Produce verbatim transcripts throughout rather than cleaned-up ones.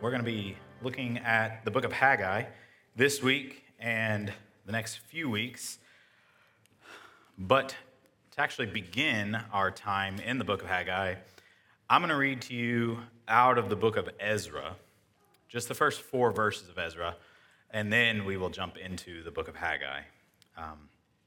We're going to be looking at the book of Haggai this week and the next few weeks. But to actually begin our time in the book of Haggai, I'm going to read to you out of the book of Ezra, just the first four verses of Ezra, and then we will jump into the book of Haggai. Um,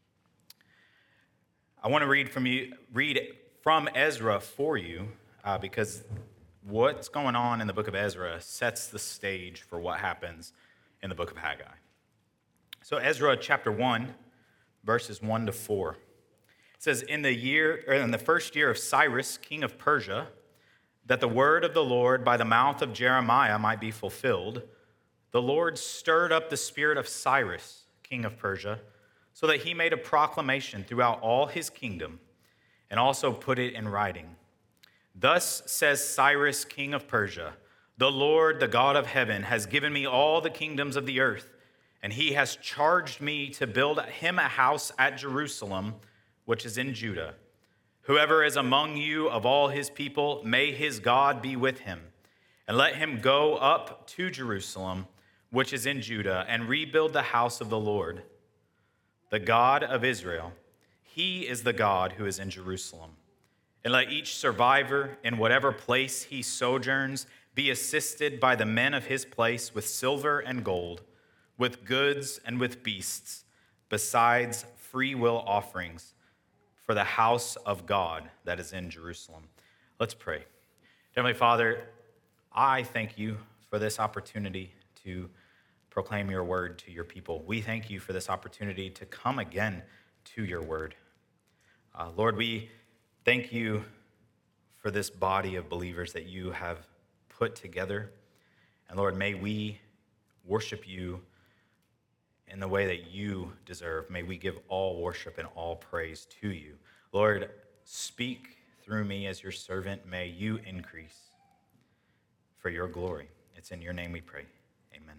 I want to read from you, read from Ezra for you, uh, because what's going on in the book of Ezra sets the stage for what happens in the book of Haggai. So Ezra chapter one, verses one to four. It says, in the year, or in the first year of Cyrus, king of Persia, that the word of the Lord by the mouth of Jeremiah might be fulfilled, the Lord stirred up the spirit of Cyrus, king of Persia, so that he made a proclamation throughout all his kingdom, and also put it in writing. Thus says Cyrus, king of Persia, the Lord, the God of heaven, has given me all the kingdoms of the earth, and he has charged me to build him a house at Jerusalem, which is in Judah. Whoever is among you of all his people, may his God be with him, and let him go up to Jerusalem, which is in Judah, and rebuild the house of the Lord, the God of Israel. He is the God who is in Jerusalem. And let each survivor in whatever place he sojourns be assisted by the men of his place with silver and gold, with goods and with beasts, besides free will offerings for the house of God that is in Jerusalem. Let's pray. Heavenly Father, I thank you for this opportunity to proclaim your word to your people. We thank you for this opportunity to come again to your word. Uh, Lord, we thank you for this body of believers that you have put together. And Lord, may we worship you in the way that you deserve. May we give all worship and all praise to you. Lord, speak through me as your servant. May you increase for your glory. It's in your name we pray. Amen.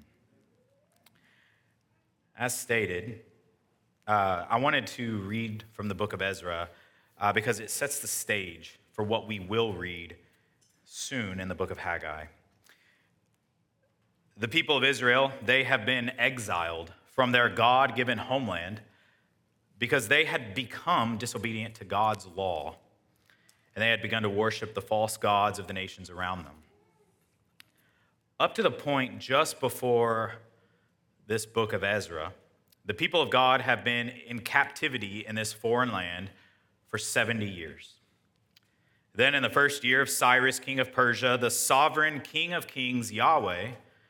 As stated, uh, I wanted to read from the book of Ezra Uh, because it sets the stage for what we will read soon in the book of Haggai. The people of Israel, they have been exiled from their God-given homeland because they had become disobedient to God's law, and they had begun to worship the false gods of the nations around them. Up to the point just before this book of Ezra, the people of God have been in captivity in this foreign land for seventy years. Then in the first year of Cyrus, king of Persia, the sovereign king of kings, Yahweh,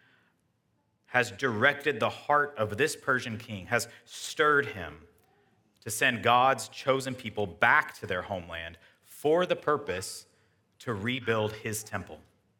has directed the heart of this Persian king, has stirred him to send God's chosen people back to their homeland for the purpose to rebuild his temple.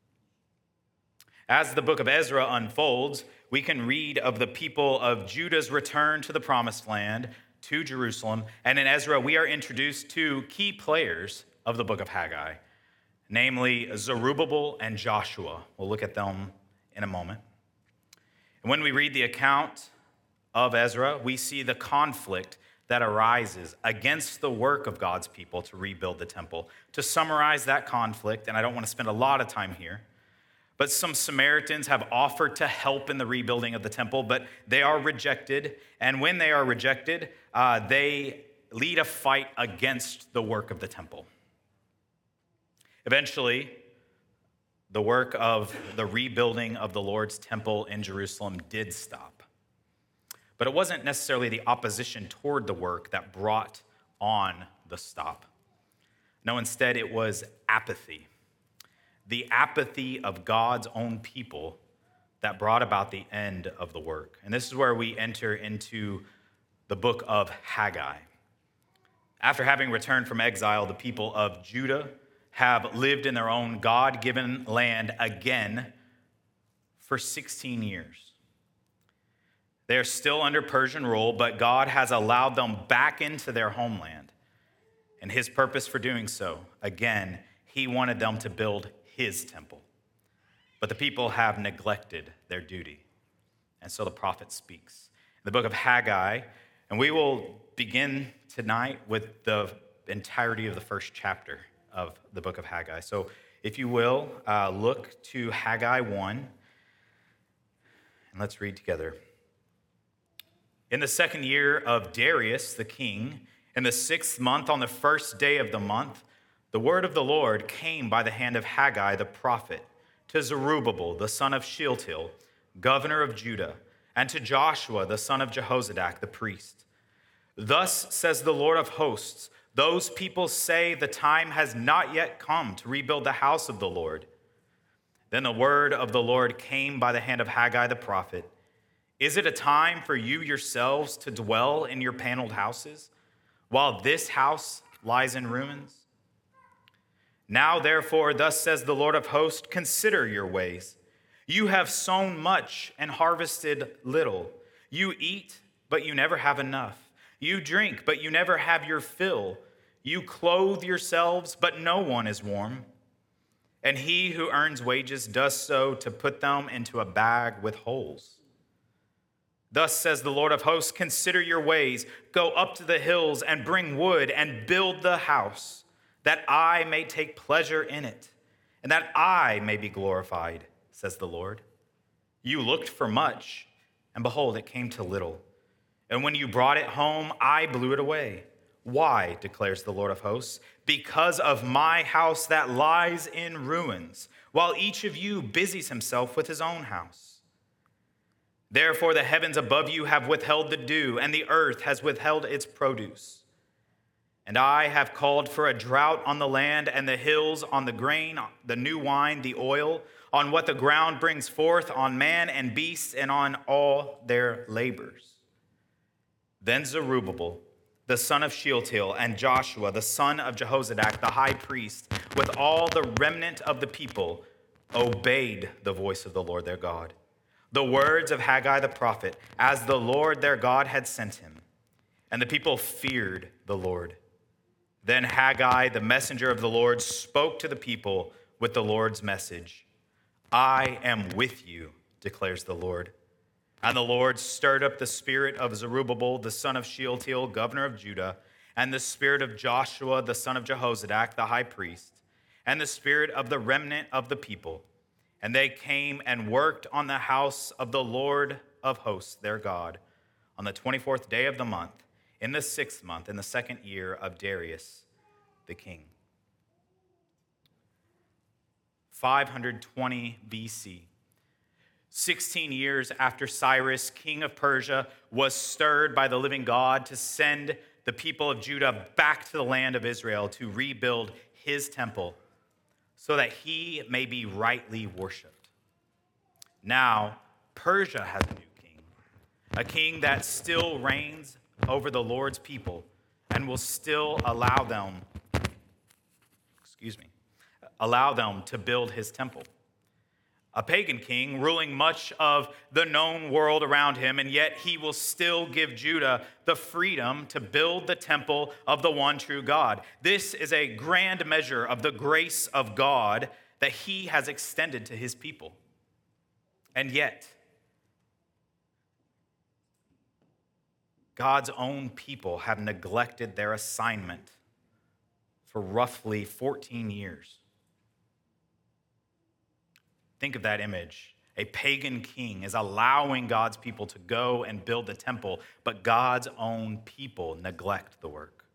As the book of Ezra unfolds, we can read of the people of Judah's return to the promised land, to Jerusalem, and in Ezra, we are introduced to key players of the book of Haggai, namely Zerubbabel and Joshua. We'll look at them in a moment. And when we read the account of Ezra, we see the conflict that arises against the work of God's people to rebuild the temple. To summarize that conflict, and I don't want to spend a lot of time here, but some Samaritans have offered to help in the rebuilding of the temple, but they are rejected. And when they are rejected, uh, they lead a fight against the work of the temple. Eventually, the work of the rebuilding of the Lord's temple in Jerusalem did stop. But it wasn't necessarily the opposition toward the work that brought on the stop. No, instead, it was apathy. The apathy of God's own people that brought about the end of the work. And this is where we enter into the book of Haggai. After having returned from exile, the people of Judah have lived in their own God-given land again for sixteen years. They are still under Persian rule, but God has allowed them back into their homeland. And his purpose for doing so, again, he wanted them to build his temple. But the people have neglected their duty. And so the prophet speaks. In the book of Haggai, and we will begin tonight with the entirety of the first chapter of the book of Haggai. So if you will, uh, look to Haggai one, Let's read together. In the second year of Darius the king, in the sixth month, on the first day of the month, the word of the Lord came by the hand of Haggai the prophet to Zerubbabel the son of Shealtiel, governor of Judah, and to Joshua the son of Jehozadak the priest. Thus says the Lord of hosts, those people say the time has not yet come to rebuild the house of the Lord. Then the word of the Lord came by the hand of Haggai the prophet. Is it a time for you yourselves to dwell in your paneled houses, while this house lies in ruins? Now, therefore, thus says the Lord of hosts, consider your ways. You have sown much and harvested little. You eat, but you never have enough. You drink, but you never have your fill. You clothe yourselves, but no one is warm. And he who earns wages does so to put them into a bag with holes. Thus says the Lord of hosts, consider your ways. Go up to the hills and bring wood and build the house, that I may take pleasure in it, and that I may be glorified, says the Lord. You looked for much, and behold, it came to little. And when you brought it home, I blew it away. Why, declares the Lord of hosts? Because of my house that lies in ruins, while each of you busies himself with his own house. Therefore the heavens above you have withheld the dew, and the earth has withheld its produce. And I have called for a drought on the land and the hills, on the grain, the new wine, the oil, on what the ground brings forth, on man and beast, and on all their labors. Then Zerubbabel, the son of Shealtiel, and Joshua, the son of Jehozadak, the high priest, with all the remnant of the people, obeyed the voice of the Lord their God, the words of Haggai the prophet, as the Lord their God had sent him. And the people feared the Lord. Then Haggai, the messenger of the Lord, spoke to the people with the Lord's message. I am with you, declares the Lord. And the Lord stirred up the spirit of Zerubbabel, the son of Shealtiel, governor of Judah, and the spirit of Joshua, the son of Jehozadak, the high priest, and the spirit of the remnant of the people. And they came and worked on the house of the Lord of hosts, their God, on the twenty-fourth day of the month, in the sixth month, in the second year of Darius the king. five hundred twenty B C, sixteen years after Cyrus, king of Persia, was stirred by the living God to send the people of Judah back to the land of Israel to rebuild his temple so that he may be rightly worshiped. Now, Persia has a new king, a king that still reigns over the Lord's people and will still allow them, excuse me, allow them to build his temple. A pagan king ruling much of the known world around him, and yet he will still give Judah the freedom to build the temple of the one true God. This is a grand measure of the grace of God that he has extended to his people. And yet, God's own people have neglected their assignment for roughly fourteen years. Think of that image. A pagan king is allowing God's people to go and build the temple, but God's own people neglect the work.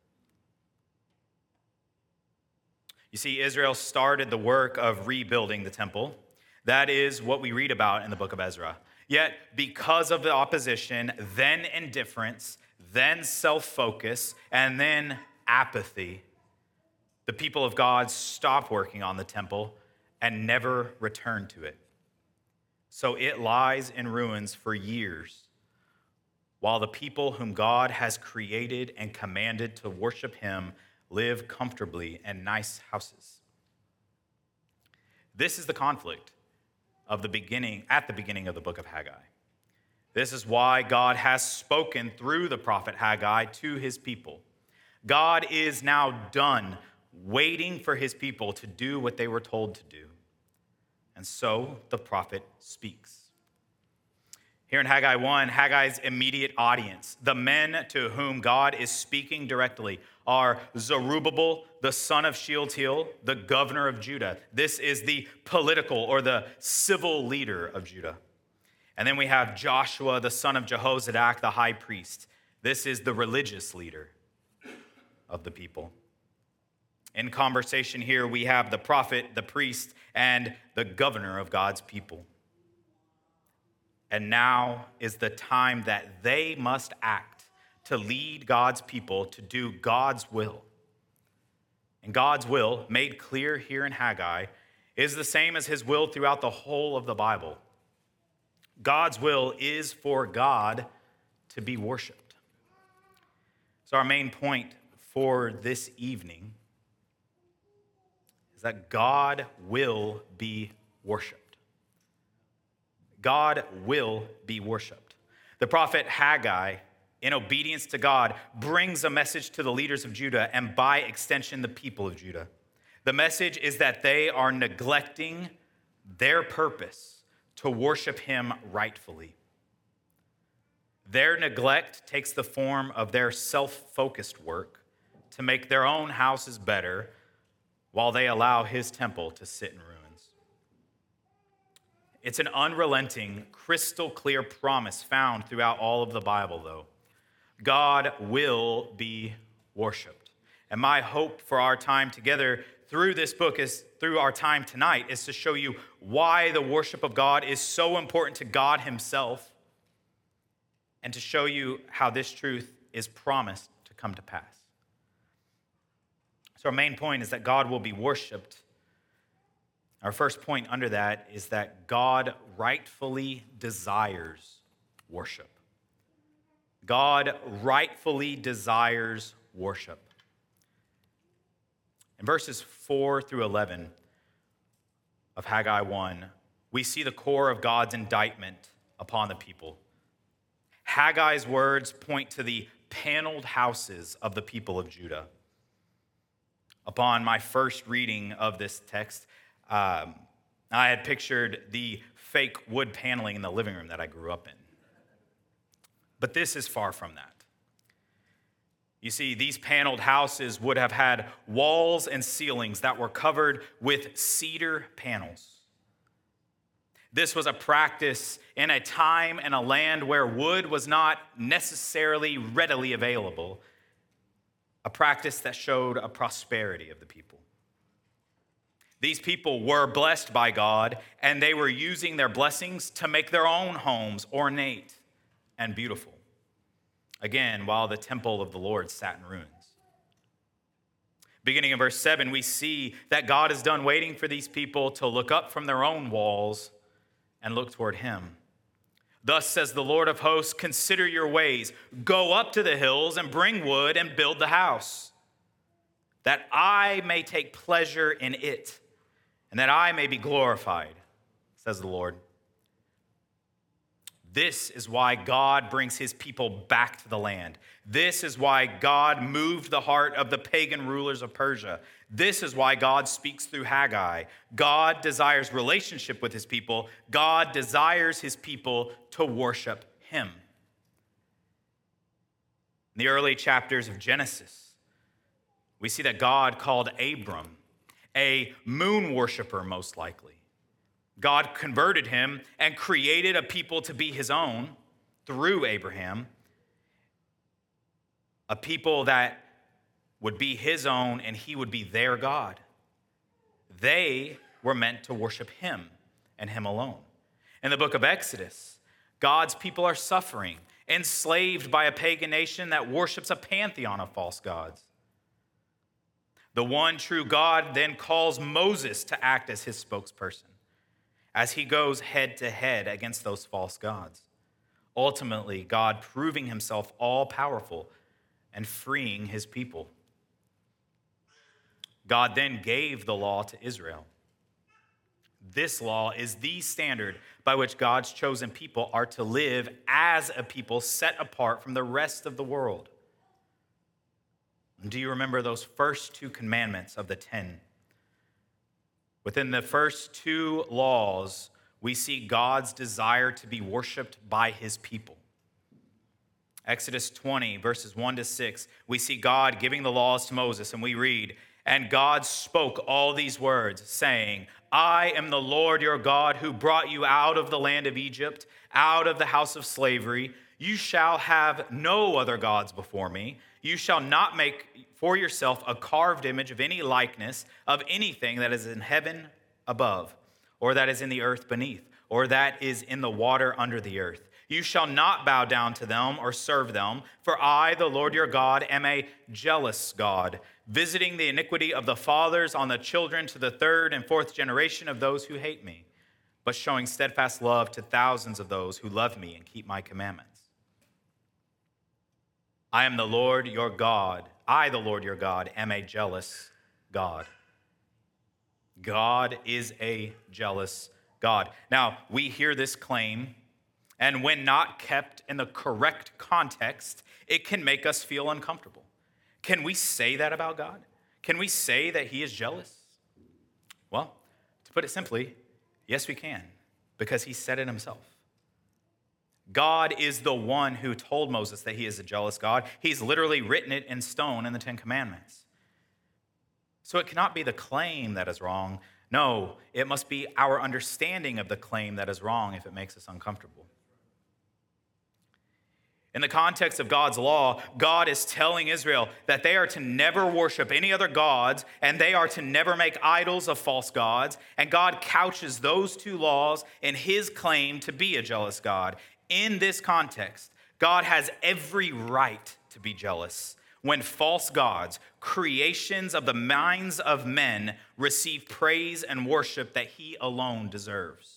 You see, Israel started the work of rebuilding the temple. That is what we read about in the book of Ezra. Yet, because of the opposition, then indifference, then self-focus, and then apathy, the people of God stopped working on the temple and never returned to it. So it lies in ruins for years, while the people whom God has created and commanded to worship him live comfortably in nice houses. This is the conflict of the beginning, at the beginning of the book of Haggai. This is why God has spoken through the prophet Haggai to his people. God is now done waiting for his people to do what they were told to do. And so the prophet speaks. Here in Haggai one, Haggai's immediate audience, the men to whom God is speaking directly, are Zerubbabel, the son of Shealtiel, the governor of Judah. This is the political or the civil leader of Judah. And then we have Joshua, the son of Jehozadak, the high priest. This is the religious leader of the people. In conversation here, we have the prophet, the priest, and the governor of God's people. And now is the time that they must act to lead God's people to do God's will. And God's will, made clear here in Haggai, is the same as his will throughout the whole of the Bible. God's will is for God to be worshiped. So our main point for this evening is that God will be worshiped. God will be worshiped. The prophet Haggai, in obedience to God, brings a message to the leaders of Judah and by extension the people of Judah. The message is that they are neglecting their purpose to worship him rightfully. Their neglect takes the form of their self-focused work to make their own houses better while they allow his temple to sit in ruins. It's an unrelenting, crystal clear promise found throughout all of the Bible, though. God will be worshiped. And my hope for our time together through this book is, through our time tonight, is to show you why the worship of God is so important to God himself, and to show you how this truth is promised to come to pass. So our main point is that God will be worshiped. Our first point under that is that God rightfully desires worship. God rightfully desires worship. In verses four through eleven of Haggai one, we see the core of God's indictment upon the people. Haggai's words point to the paneled houses of the people of Judah. Upon my first reading of this text, um, I had pictured the fake wood paneling in the living room that I grew up in. But this is far from that. You see, these paneled houses would have had walls and ceilings that were covered with cedar panels. This was a practice in a time and a land where wood was not necessarily readily available, a practice that showed a prosperity of the people. These people were blessed by God, and they were using their blessings to make their own homes ornate and beautiful. Again, while the temple of the Lord sat in ruins. Beginning in verse seven, we see that God is done waiting for these people to look up from their own walls and look toward him. Thus says the Lord of hosts, consider your ways. Go up to the hills and bring wood and build the house, that I may take pleasure in it, and that I may be glorified, says the Lord. This is why God brings his people back to the land. This is why God moved the heart of the pagan rulers of Persia. This is why God speaks through Haggai. God desires relationship with his people. God desires his people to worship him. In the early chapters of Genesis, we see that God called Abram a moon worshiper, most likely. God converted him and created a people to be his own through Abraham, a people that would be his own and he would be their God. They were meant to worship him and him alone. In the book of Exodus, God's people are suffering, enslaved by a pagan nation that worships a pantheon of false gods. The one true God then calls Moses to act as his spokesperson as he goes head to head against those false gods. Ultimately, God proving himself all-powerful and freeing his people. God then gave the law to Israel. This law is the standard by which God's chosen people are to live as a people set apart from the rest of the world. Do you remember those first two commandments of the ten? Within the first two laws, we see God's desire to be worshiped by his people. Exodus twenty, verses one to six, we see God giving the laws to Moses, and we read, "And God spoke all these words, saying, I am the Lord your God who brought you out of the land of Egypt, out of the house of slavery. You shall have no other gods before me. You shall not make for yourself a carved image of any likeness of anything that is in heaven above, or that is in the earth beneath, or that is in the water under the earth. You shall not bow down to them or serve them, for I, the Lord your God, am a jealous God, visiting the iniquity of the fathers on the children to the third and fourth generation of those who hate me, but showing steadfast love to thousands of those who love me and keep my commandments. I am the Lord your God. I, the Lord your God, am a jealous God. God is a jealous God. Now, we hear this claim, and when not kept in the correct context, it can make us feel uncomfortable. Can we say that about God? Can we say that he is jealous? Well, to put it simply, yes, we can, because he said it himself. God is the one who told Moses that he is a jealous God. He's literally written it in stone in the Ten Commandments. So it cannot be the claim that is wrong. No, it must be our understanding of the claim that is wrong if it makes us uncomfortable. In the context of God's law, God is telling Israel that they are to never worship any other gods, and they are to never make idols of false gods. And God couches those two laws in his claim to be a jealous God. In this context, God has every right to be jealous when false gods, creations of the minds of men, receive praise and worship that he alone deserves.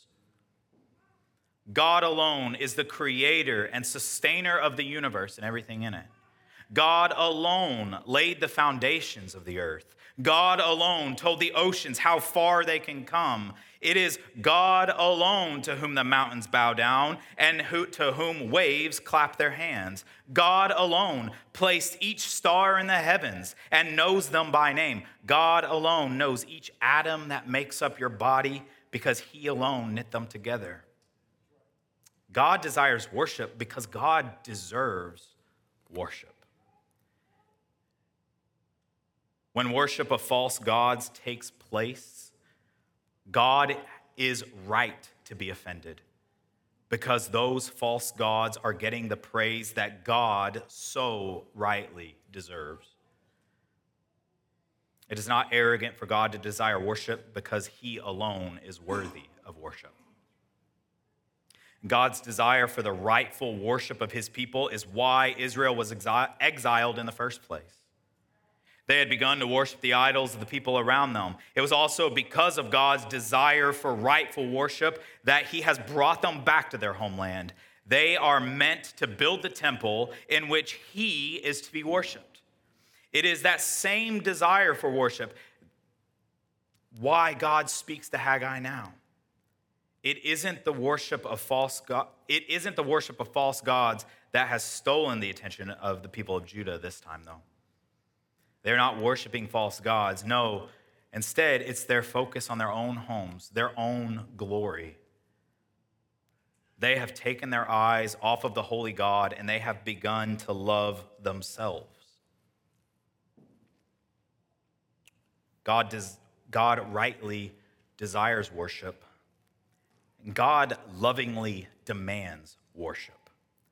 God alone is the creator and sustainer of the universe and everything in it. God alone laid the foundations of the earth. God alone told the oceans how far they can come. It is God alone to whom the mountains bow down and who, to whom waves clap their hands. God alone placed each star in the heavens and knows them by name. God alone knows each atom that makes up your body because he alone knit them together. God desires worship because God deserves worship. When worship of false gods takes place, God is right to be offended because those false gods are getting the praise that God so rightly deserves. It is not arrogant for God to desire worship because he alone is worthy of worship. God's desire for the rightful worship of his people is why Israel was exi- exiled in the first place. They had begun to worship the idols of the people around them. It was also because of God's desire for rightful worship that he has brought them back to their homeland. They are meant to build the temple in which he is to be worshiped. It is that same desire for worship why God speaks to Haggai now. It isn't the worship of false God, it isn't the worship of false gods that has stolen the attention of the people of Judah this time, though. They're not worshiping false gods. No, instead, it's their focus on their own homes, their own glory. They have taken their eyes off of the holy God, and they have begun to love themselves. God does, God rightly desires worship. God lovingly demands worship.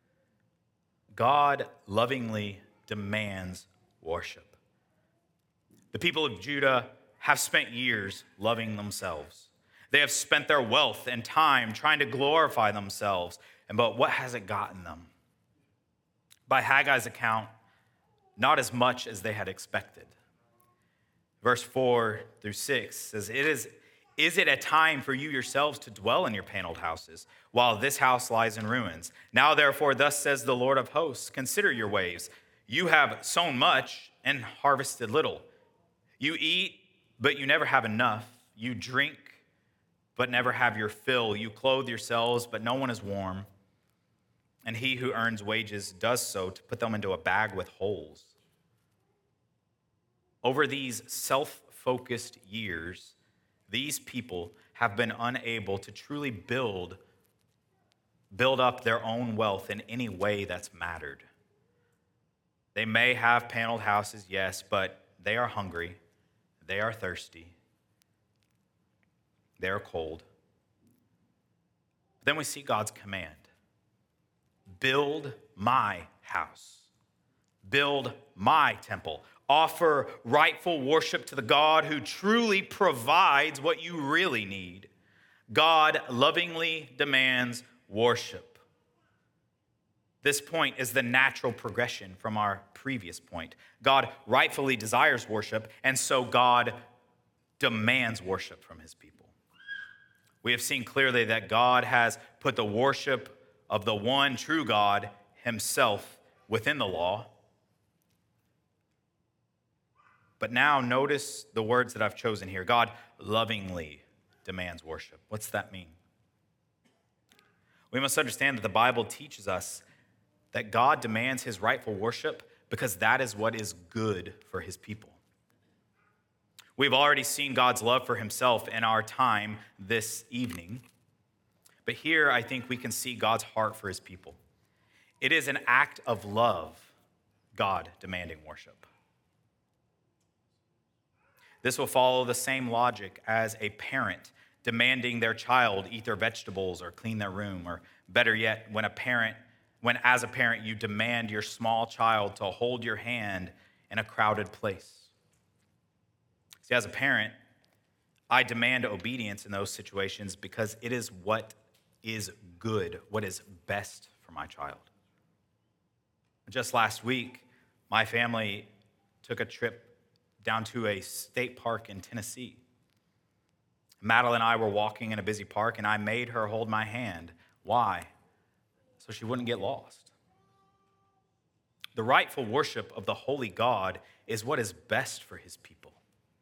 God lovingly demands worship. The people of Judah have spent years loving themselves. They have spent their wealth and time trying to glorify themselves. And but what has it gotten them? By Haggai's account, not as much as they had expected. Verse four through six says, It is Is it a time for you yourselves to dwell in your paneled houses, while this house lies in ruins? Now, therefore, thus says the Lord of hosts, consider your ways. You have sown much and harvested little. You eat, but you never have enough. You drink, but never have your fill. You clothe yourselves, but no one is warm. And he who earns wages does so to put them into a bag with holes. Over these self-focused years, these people have been unable to truly build, build up their own wealth in any way that's mattered. They may have paneled houses, yes, but they are hungry. They are thirsty. They're cold. But then we see God's command. Build my house. Build my temple. Offer rightful worship to the God who truly provides what you really need. God lovingly demands worship. This point is the natural progression from our previous point. God rightfully desires worship, and so God demands worship from his people. We have seen clearly that God has put the worship of the one true God himself within the law. But now notice the words that I've chosen here. God lovingly demands worship. What's that mean? We must understand that the Bible teaches us that God demands his rightful worship because that is what is good for his people. We've already seen God's love for himself in our time this evening. But here I think we can see God's heart for his people. It is an act of love, God demanding worship. This will follow the same logic as a parent demanding their child eat their vegetables or clean their room, or better yet, when a parent, when as a parent you demand your small child to hold your hand in a crowded place. See, as a parent, I demand obedience in those situations because it is what is good, what is best for my child. Just last week, my family took a trip down to a state park in Tennessee. Madeline and I were walking in a busy park, and I made her hold my hand. Why? So she wouldn't get lost. The rightful worship of the holy God is what is best for his people.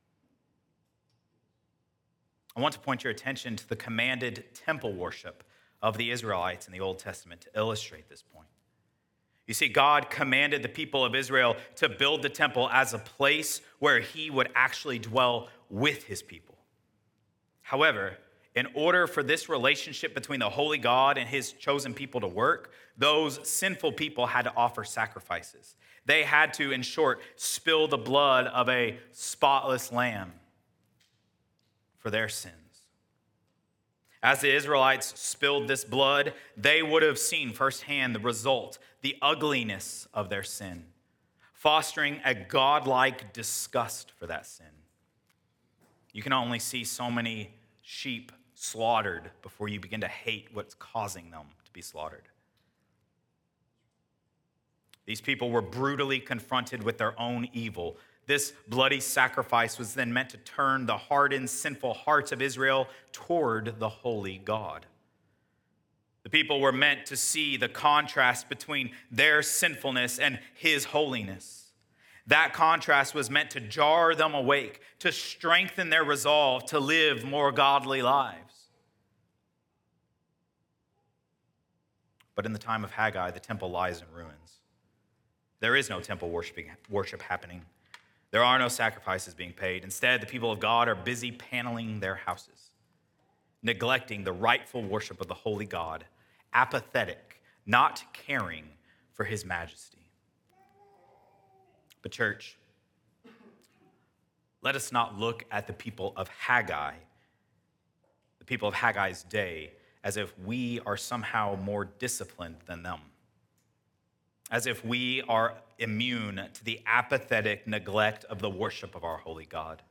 I want to point your attention to the commanded temple worship of the Israelites in the Old Testament to illustrate this point. You see, God commanded the people of Israel to build the temple as a place where he would actually dwell with his people. However, in order for this relationship between the holy God and his chosen people to work, those sinful people had to offer sacrifices. They had to, in short, spill the blood of a spotless lamb for their sins. As the Israelites spilled this blood, they would have seen firsthand the result, the ugliness of their sin, fostering a godlike disgust for that sin. You can only see so many sheep slaughtered before you begin to hate what's causing them to be slaughtered. These people were brutally confronted with their own evil. This bloody sacrifice was then meant to turn the hardened, sinful hearts of Israel toward the holy God. The people were meant to see the contrast between their sinfulness and his holiness. That contrast was meant to jar them awake, to strengthen their resolve to live more godly lives. But in the time of Haggai, the temple lies in ruins. There is no temple worshiping, worship happening. There are no sacrifices being paid. Instead, the people of God are busy paneling their houses, neglecting the rightful worship of the holy God, apathetic, not caring for his majesty. But church, let us not look at the people of Haggai, the people of Haggai's day, as if we are somehow more disciplined than them, as if we are immune to the apathetic neglect of the worship of our holy God.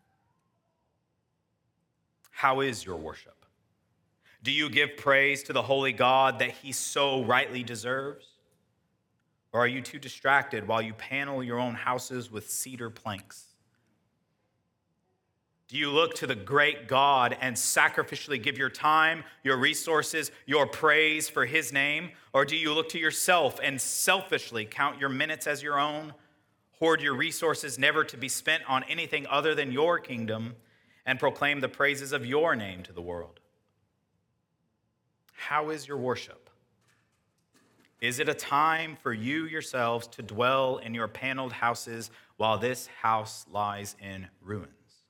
How is your worship? Do you give praise to the holy God that he so rightly deserves? Or are you too distracted while you panel your own houses with cedar planks? Do you look to the great God and sacrificially give your time, your resources, your praise for his name? Or do you look to yourself and selfishly count your minutes as your own, hoard your resources never to be spent on anything other than your kingdom, and proclaim the praises of your name to the world? How is your worship? Is it a time for you yourselves to dwell in your paneled houses while this house lies in ruins?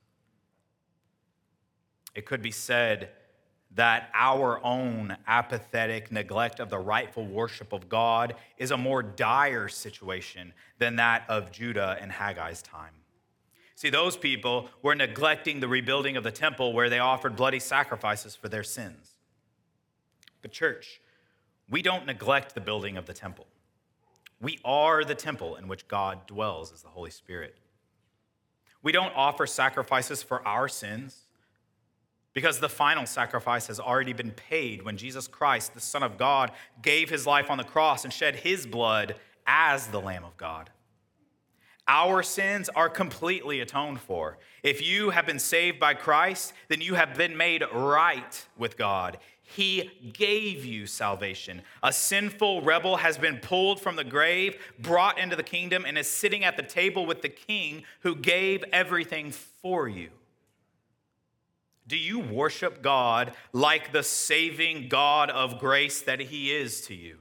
It could be said that our own apathetic neglect of the rightful worship of God is a more dire situation than that of Judah in Haggai's time. See, those people were neglecting the rebuilding of the temple where they offered bloody sacrifices for their sins. But church, we don't neglect the building of the temple. We are the temple in which God dwells as the Holy Spirit. We don't offer sacrifices for our sins because the final sacrifice has already been paid when Jesus Christ, the Son of God, gave his life on the cross and shed his blood as the Lamb of God. Our sins are completely atoned for. If you have been saved by Christ, then you have been made right with God. He gave you salvation. A sinful rebel has been pulled from the grave, brought into the kingdom, and is sitting at the table with the King who gave everything for you. Do you worship God like the saving God of grace that he is to you?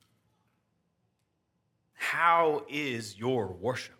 How is your worship?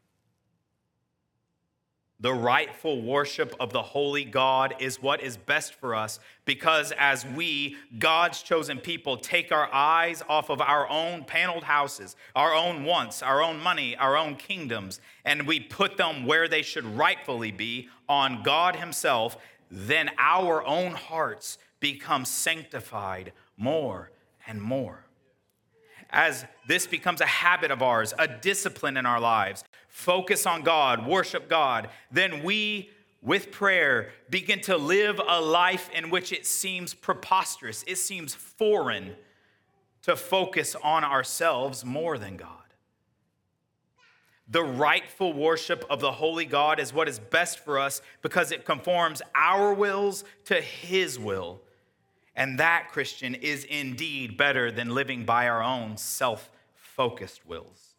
The rightful worship of the holy God is what is best for us because as we, God's chosen people, take our eyes off of our own paneled houses, our own wants, our own money, our own kingdoms, and we put them where they should rightfully be on God himself, then our own hearts become sanctified more and more. As this becomes a habit of ours, a discipline in our lives, focus on God, worship God, then we, with prayer, begin to live a life in which it seems preposterous, it seems foreign to focus on ourselves more than God. The rightful worship of the holy God is what is best for us because it conforms our wills to his will. And that, Christian, is indeed better than living by our own self-focused wills.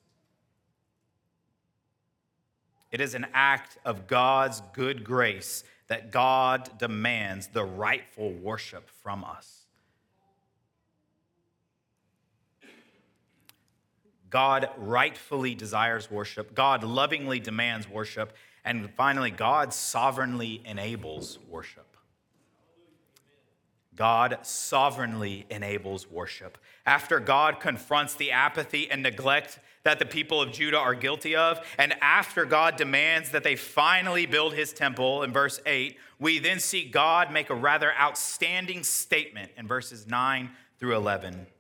It is an act of God's good grace that God demands the rightful worship from us. God rightfully desires worship. God lovingly demands worship. And finally, God sovereignly enables worship. God sovereignly enables worship. After God confronts the apathy and neglect that the people of Judah are guilty of, and after God demands that they finally build his temple in verse eight, we then see God make a rather outstanding statement in verses nine through eleven.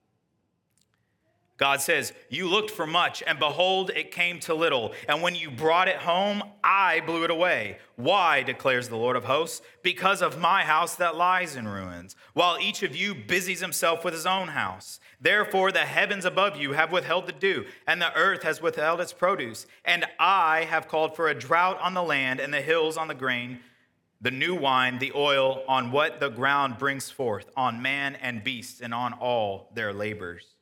God says, "You looked for much, and behold, it came to little. And when you brought it home, I blew it away. Why, declares the Lord of hosts? Because of my house that lies in ruins, while each of you busies himself with his own house. Therefore, the heavens above you have withheld the dew, and the earth has withheld its produce. And I have called for a drought on the land, and the hills on the grain, the new wine, the oil, on what the ground brings forth, on man and beast, and on all their labors."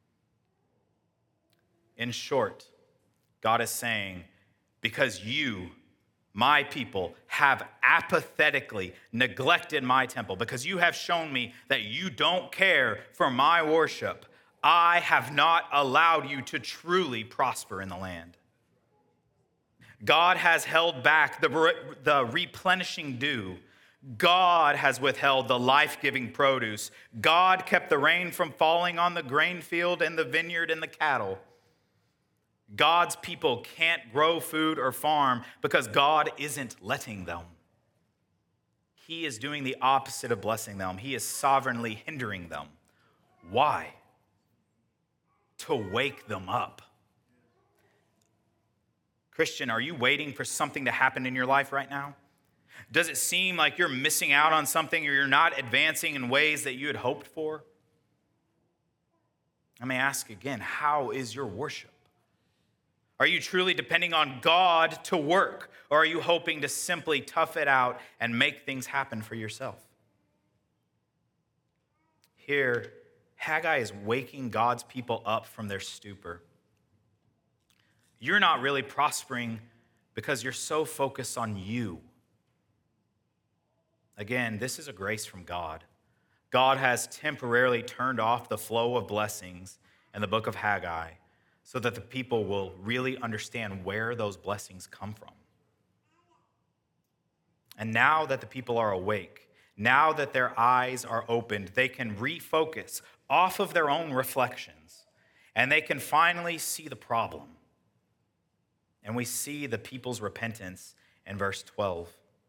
In short, God is saying, because you, my people, have apathetically neglected my temple, because you have shown me that you don't care for my worship, I have not allowed you to truly prosper in the land. God has held back the, re- the replenishing dew. God has withheld the life-giving produce. God kept the rain from falling on the grain field and the vineyard and the cattle. God's people can't grow food or farm because God isn't letting them. He is doing the opposite of blessing them. He is sovereignly hindering them. Why? To wake them up. Christian, are you waiting for something to happen in your life right now? Does it seem like you're missing out on something or you're not advancing in ways that you had hoped for? Let me ask again, how is your worship? Are you truly depending on God to work, or are you hoping to simply tough it out and make things happen for yourself? Here, Haggai is waking God's people up from their stupor. You're not really prospering because you're so focused on you. Again, this is a grace from God. God has temporarily turned off the flow of blessings in the book of Haggai, so that the people will really understand where those blessings come from. And now that the people are awake, now that their eyes are opened, they can refocus off of their own reflections, and they can finally see the problem. And we see the people's repentance in verse twelve.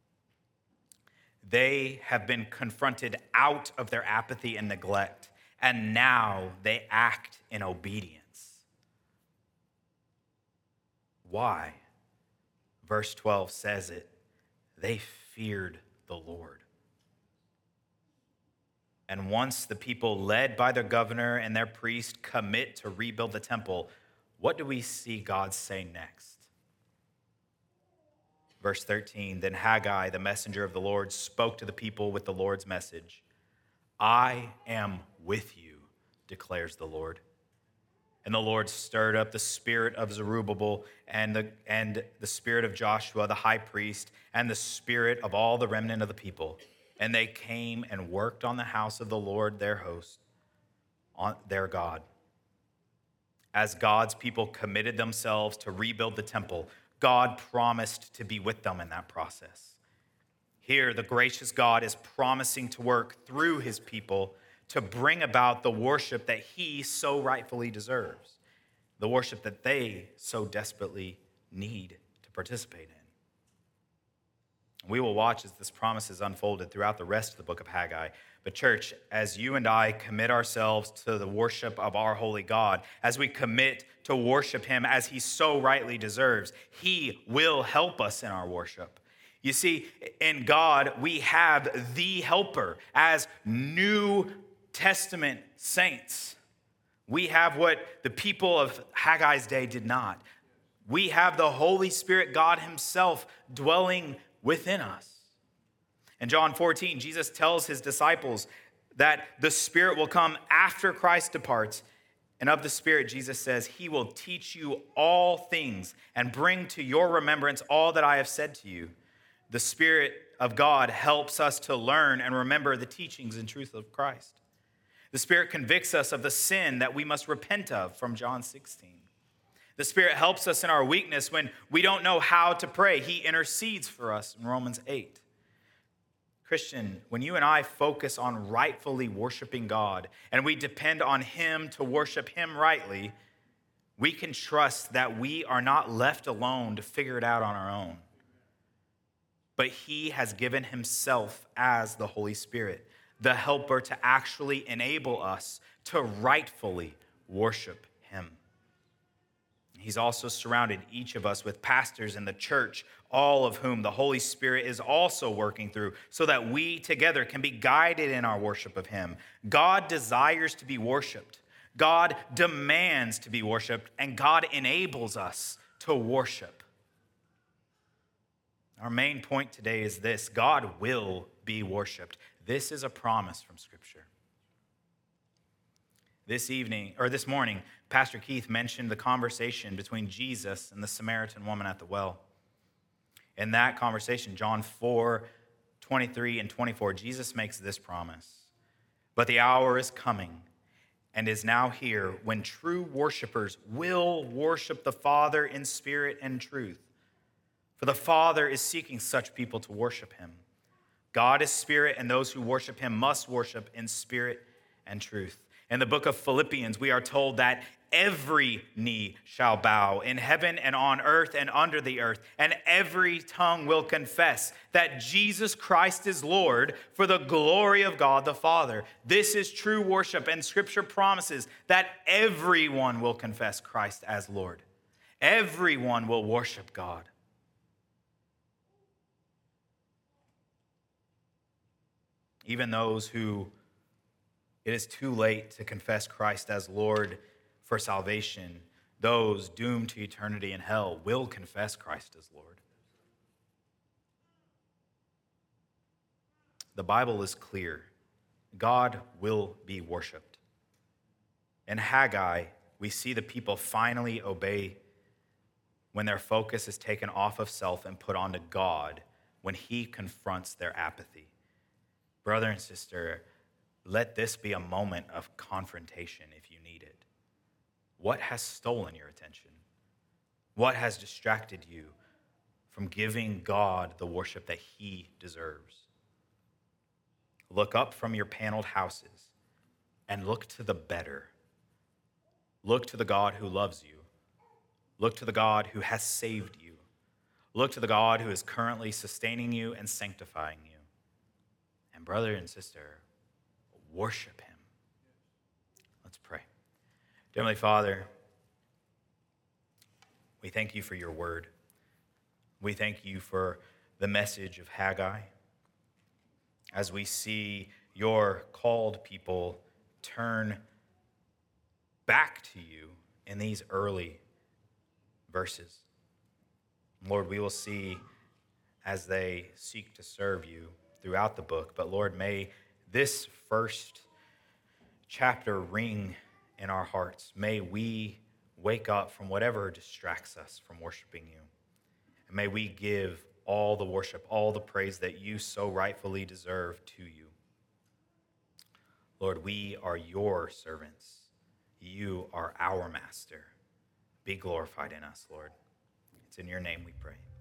They have been confronted out of their apathy and neglect, and now they act in obedience. Why? Verse twelve says it. They feared the Lord. And once the people, led by their governor and their priest, commit to rebuild the temple, what do we see God say next? Verse thirteen, then Haggai, the messenger of the Lord, spoke to the people with the Lord's message. I am with you, declares the Lord. And the Lord stirred up the spirit of Zerubbabel and the, and the spirit of Joshua, the high priest, and the spirit of all the remnant of the people. And they came and worked on the house of the Lord, their host, on their God. As God's people committed themselves to rebuild the temple, God promised to be with them in that process. Here, the gracious God is promising to work through his people to bring about the worship that he so rightfully deserves, the worship that they so desperately need to participate in. We will watch as this promise is unfolded throughout the rest of the book of Haggai. But church, as you and I commit ourselves to the worship of our holy God, as we commit to worship him as he so rightly deserves, he will help us in our worship. You see, in God, we have the helper. As New Testament saints, we have what the people of Haggai's day did not. We have the Holy Spirit, God himself, dwelling within us. In John fourteen, Jesus tells his disciples that the Spirit will come after Christ departs. And of the Spirit, Jesus says, he will teach you all things and bring to your remembrance all that I have said to you. The Spirit of God helps us to learn and remember the teachings and truth of Christ. The Spirit convicts us of the sin that we must repent of from John sixteen. The Spirit helps us in our weakness when we don't know how to pray. He intercedes for us in Romans eight. Christian, when you and I focus on rightfully worshiping God and we depend on him to worship him rightly, we can trust that we are not left alone to figure it out on our own. But he has given himself as the Holy Spirit, the helper to actually enable us to rightfully worship him. He's also surrounded each of us with pastors in the church, all of whom the Holy Spirit is also working through, so that we together can be guided in our worship of him. God desires to be worshiped. God demands to be worshiped, and God enables us to worship. Our main point today is this: God will be worshiped. This is a promise from Scripture. This evening, or this morning, Pastor Keith mentioned the conversation between Jesus and the Samaritan woman at the well. In that conversation, John four, twenty-three and twenty-four, Jesus makes this promise. But the hour is coming and is now here when true worshipers will worship the Father in spirit and truth. For the Father is seeking such people to worship him. God is spirit, and those who worship him must worship in spirit and truth. In the book of Philippians, we are told that every knee shall bow in heaven and on earth and under the earth, and every tongue will confess that Jesus Christ is Lord, for the glory of God the Father. This is true worship, and Scripture promises that everyone will confess Christ as Lord. Everyone will worship God. Even those who it is too late to confess Christ as Lord for salvation, those doomed to eternity in hell will confess Christ as Lord. The Bible is clear. God will be worshiped. In Haggai, we see the people finally obey when their focus is taken off of self and put onto God when he confronts their apathy. Brother and sister, let this be a moment of confrontation if you need it. What has stolen your attention? What has distracted you from giving God the worship that he deserves? Look up from your paneled houses and look to the better. Look to the God who loves you. Look to the God who has saved you. Look to the God who is currently sustaining you and sanctifying you. And brother and sister, worship him. Let's pray. Dear Heavenly Father, we thank you for your word. We thank you for the message of Haggai. As we see your called people turn back to you in these early verses. Lord, we will see as they seek to serve you throughout the book. But Lord, may this first chapter ring in our hearts. May we wake up from whatever distracts us from worshiping you. And may we give all the worship, all the praise that you so rightfully deserve to you. Lord, we are your servants. You are our master. Be glorified in us, Lord. It's in your name we pray.